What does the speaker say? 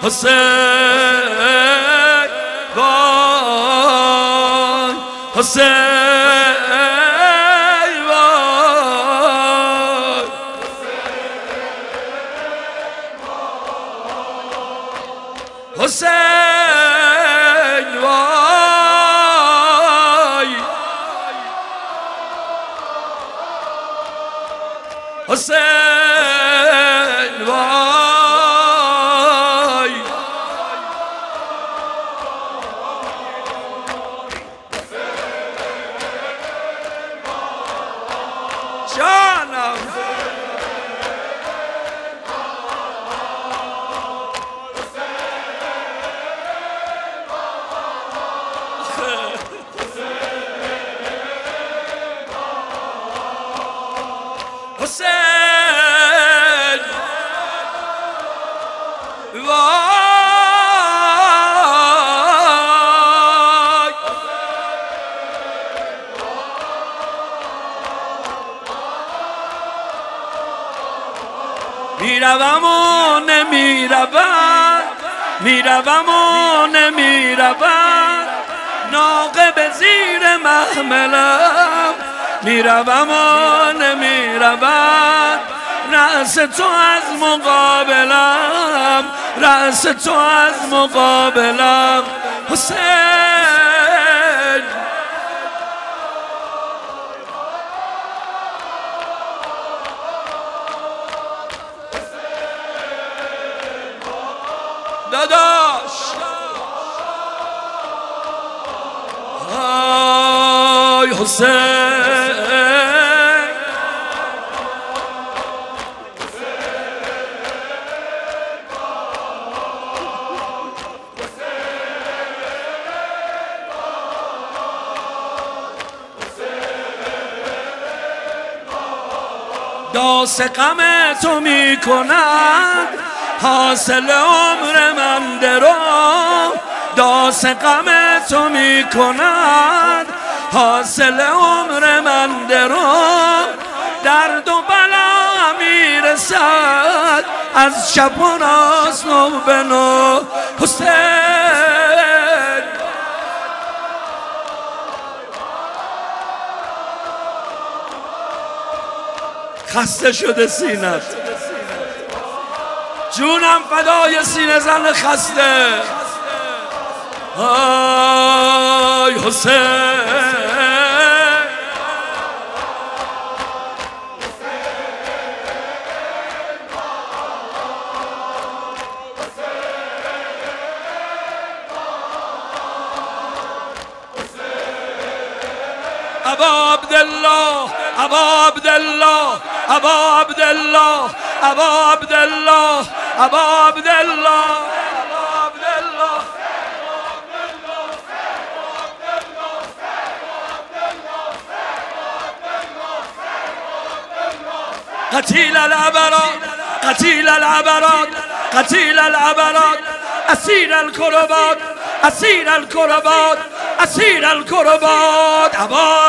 حسین وای حسین وای حسین وای حسین وای جانم حسین وای میروم و نمیروم میروم و نمیروم ناقه به زیر محملم میروم و نمیروم رأس تو از مقابلم رأس تو از مقابلم حسین داداش آی حسین داس غم تو می کند حاصل عمر من درو داس غم تو می کند حاصل عمر من درو درد و بلا می رسد از شب و راست نو به نو حسین خسته شده سینت جونم فدای سینه زن خسته آی حسین ابا عبدالله ابا عبدالله ابا عبدالله ابا عبدالله ابا عبدالله قتيل العبرات قتيل العبرات قتيل العبرات أسير الكربات أسير الكربات أسير الكربات